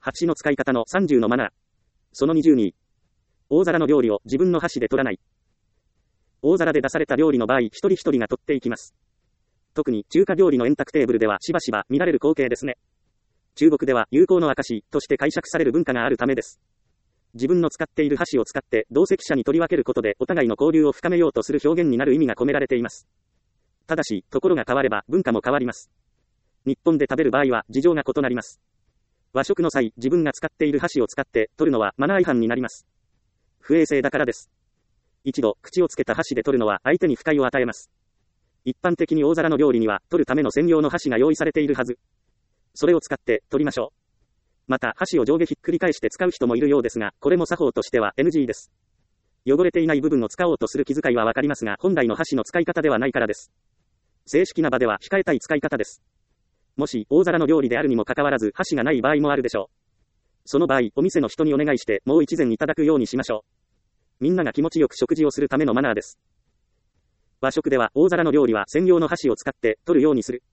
箸の使い方の30のマナー。その20に、大皿の料理を自分の箸で取らない。大皿で出された料理の場合、一人一人が取っていきます。特に中華料理の円卓テーブルではしばしば見られる光景ですね。中国では友好の証として解釈される文化があるためです。自分の使っている箸を使って同席者に取り分けることでお互いの交流を深めようとする表現になる意味が込められています。ただし、ところが変われば文化も変わります。日本で食べる場合は事情が異なります。和食の際、自分が使っている箸を使って取るのはマナー違反になります。不衛生だからです。一度、口をつけた箸で取るのは相手に不快を与えます。一般的に大皿の料理には取るための専用の箸が用意されているはず。それを使って取りましょう。また、箸を上下ひっくり返して使う人もいるようですが、これも作法としては NG です。汚れていない部分を使おうとする気遣いはわかりますが、本来の箸の使い方ではないからです。正式な場では控えたい使い方です。もし、大皿の料理であるにもかかわらず箸がない場合もあるでしょう。その場合、お店の人にお願いして、もう一膳いただくようにしましょう。みんなが気持ちよく食事をするためのマナーです。和食では、大皿の料理は専用の箸を使って取るようにする。